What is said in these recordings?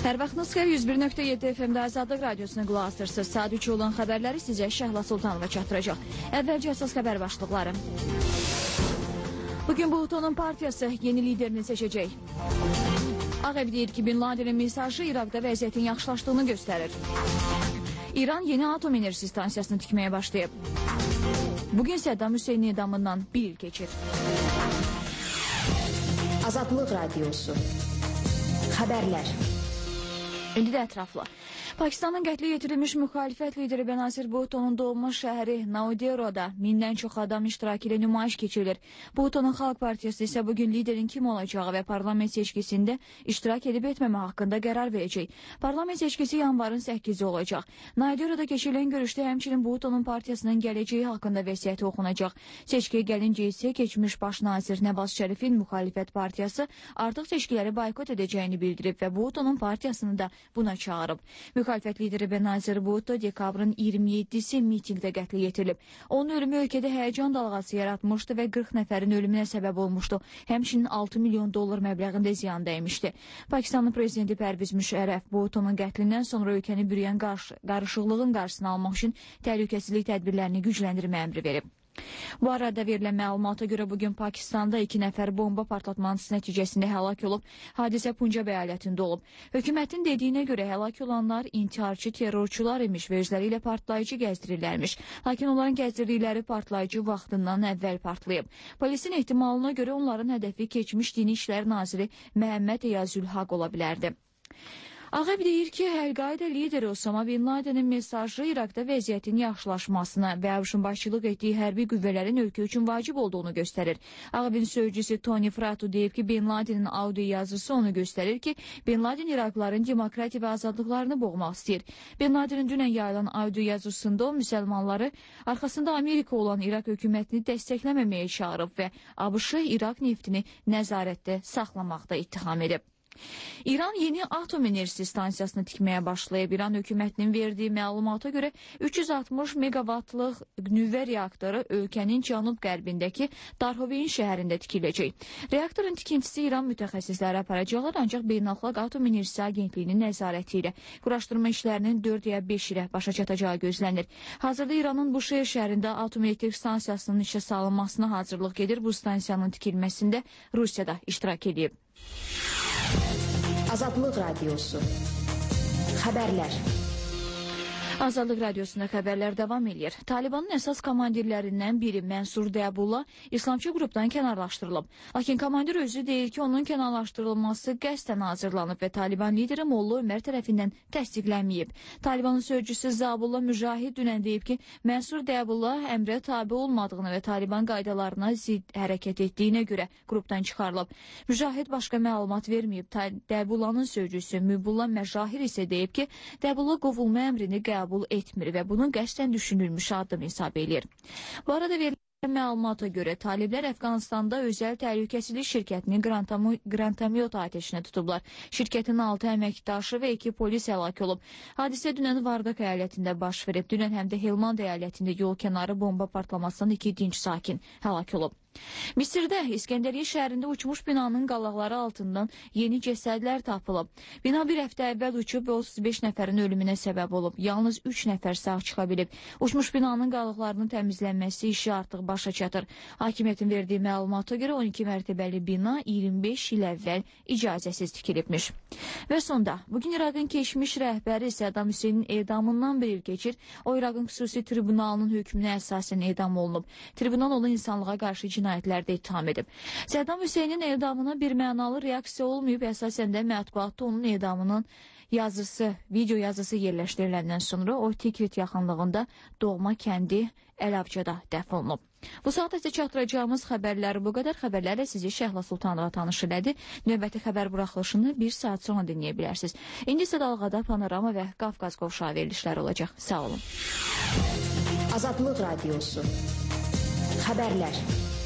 Hər vaxtınız xeyir, 101.7 FM-də Azadlıq Radiosuna qulaq asırsınız. Saat 3 olan xəbərləri sizə Şəhla Sultanova çatdıracaq. Əvvəlcə əsas xəbər başlıqları. Bugün Bulutonun partiyası yeni liderini seçəcək. Ağ Ev deyir ki, Bin Ladenin mesajı İraqda vəziyyətin yaxşılaşdığını göstərir. İran yeni atom enerjisi stansiyasını tikməyə başlayıb. Bugün Səddam Hüseynin edamından bir il keçir. Azadlıq Radiosu. Xəbərlər. İndi də ətraflı. Pakistanın qətlə yetirilmiş müxalifət lideri Benazir Bhutto'nun doğma şəhəri Naudero'da 1000-dən çox adam iştirak ilə nümayiş keçirilir. Bhutto'nun Xalq Partiyası isə bugün liderin kim olacağı və parlament seçkisində iştirak edib etməmə haqqında qərar verəcək. Parlament seçkisi yanvarın 8-i olacaq. Naudero'da keçirilən görüşdə həmçinin Bhutto'nun partiyasının gələcəyi haqqında vəsiyyəti oxunacaq. Seçkiyə gəlincə isə keçmiş baş nazir Nəbaz Şərifin müxalifət partiyası artıq seçkiləri boykot edəcəyini bildirib və Bhutto'nun partiyasını da buna çağırıb. Müxalifət lideri Benazir Bhutto dekabrın 27-si mitingdə qətlə yetirilib. Onun ölümü ölkədə həyəcan dalğası yaratmışdı və 40 nəfərin ölümünə səbəb olmuşdu. Həmçinin 6 milyon dollar məbləğində ziyan dəymişdi. Pakistanın prezidenti Pərviz Müşərrəf Bhutto'nun qətlindən sonra ölkəni bürüyən qarışıqlığın qarşısını almaq üçün təhlükəsizlik tədbirlərini gücləndirmə əmri verib. Bu arada verilən məlumata görə bugün Pakistanda 2 nəfər bomba partlatması nəticəsində həlak olub. Hadisə Puncab əyalətində olub. Hökumətin dediyinə görə həlak olanlar intiharçı terrorçular imiş və özləri ilə partlayıcı gəzdirirlərmiş. Lakin onların gəzdirdikləri partlayıcı vaxtından əvvəl partlayıb. Polisin ehtimalına görə onların hədəfi keçmiş Dini İşlər Naziri Məhəmməd Eyazülhaq ola bilərdi. Ağ Ev deyir ki, Əl-Qaida lideri Osama Bin Ladenin mesajı İraqda vəziyyətin yaxşılaşmasına və ABŞ-ın başçılıq etdiyi hərbi qüvvələrin ölkə üçün vacib olduğunu göstərir. Ağ Evin sözcüsü Tony Fratu deyib ki, Bin Ladenin audio yazısı onu göstərir ki, Bin Laden İraqlıların demokratiya və azadlıqlarını boğmaq istəyir. Bin Ladenin dünən yayılan audio yazısında o, müsəlmanları arxasında Amerika olan İraq hökumətini dəstəkləməməyə çağırıb və ABŞ-ı İraq neftini nəzarətdə saxlamaqda ittiham edib. İran yeni atom enerjisi stansiyasını tikməyə başlayıb. İran hökumətinin verdiyi məlumata görə 360 meqavatlıq nüvə reaktoru ölkənin cənub-qərbindəki Darhoveyn şəhərində tikiləcək. Reaktorun tikintisi İran mütəxəssisləri aparacaqlar, ancaq Beynəlxalq Atom Enerjisi Agentliyinin nəzarəti ilə quraşdırma işlərinin 4 ya 5 ilə başa çatacağı gözlənir. Hazırda İranın Buşehir şəhərində atom elektrik stansiyasının işə salınmasına hazırlıq gedir. Bu stansiyanın tikilməsində Rusiya da iştirak edib. Azadlıq Radiosu. Xəbərlər. Azadlıq Radiosunda xəbərlər davam edir. Talibanın əsas komandirlərindən biri Mənsur Dəbullah İslamçı qrupdan kənarlaşdırılıb. Lakin komandir özü deyir ki, onun kənarlaşdırılması qəsdən hazırlanıb və Taliban lideri Molla Ömər tərəfindən təsdiqlənməyib. Talibanın sözcüsü Zabullah Mücahid dünən deyib ki, Mənsur Dəbullah əmrə tabi olmadığını və Taliban qaydalarına zidd hərəkət etdiyinə görə qrupdan çıxarılıb. Mücahid başqa məlumat verməyib. Dəbullahın sözcüsü Mübullah Məzahir isə deyib ki, Dəbullah qovulma əmrini qəbul etmir və bunun qəsdən düşünülmüş addım hesab edir. Bu arada verilən məlumata görə taliblər Əfqanistanda özəl təhlükəsizlik şirkətini Grantamyot atəşinə tutublar. Şirkətin 6 əməkdaşı və 2 polis həlak olub. Hadisə dünən Vardaq əyalətində baş verib. Dünən həm də Helmand əyalətində yol kənarı bomba partlamasından 2 dinc sakin həlak olub. Misirdə İskəndəriyyə şəhərində uçmuş binanın qalaqları altından yeni cəsədlər tapılıb. Bina bir həftə əvvəl uçub və 35 nəfərin ölümünə səbəb olub. Yalnız 3 nəfər sağ çıxa bilib. Uçmuş binanın qalıqlarının təmizlənməsi işi artıq başa çatır. Hakimiyyətin verdiyi məlumata görə 12 mərtəbəli bina 25 il əvvəl icazəsiz tikilibmiş. Və sonda, bugün İraqın keçmiş rəhbəri Səddam Hüseynin edamından bir il keçir. O, İraqın xüsusi tribunalının hökmünə əsasən edam olunub. Tribunal onu insanlığa qarşı cinayətlərdə ittiham edib. Səddam Hüseynin edamına bir mənalı reaksiya olmayıb, əsasən də mətbuatda onun edamının video yazısı yerləşdiriləndən sonra o Tikrit yaxınlığında doğma kəndi Əl-Avcada dəfn olunub. Bu saat isə çatdıracağımız xəbərləri bu qədər. Xəbərlərlə sizi Şəhla Sultanova tanış elədi. Növbəti xəbər buraxılışını 1 saat sonra dinləyə bilərsiniz. İndi isə dalğada Panorama və Qafqaz qovşağı verilişləri olacaq. Sağ olun. Azadlıq Radiosu. Xəbərlər.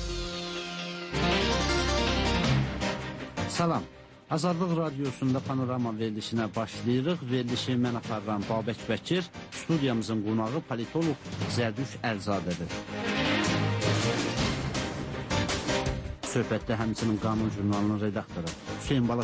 Salam. Azadlıq Radiosunda Panorama verilişinə başlayırıq. Verilişi mən aparıram Babək Bəkir. Studiyamızın qonağı politolog Zərdüş Əlzadədir. Söhbətdə həmçinin Qanun jurnalının redaktoru Hüseyin Bala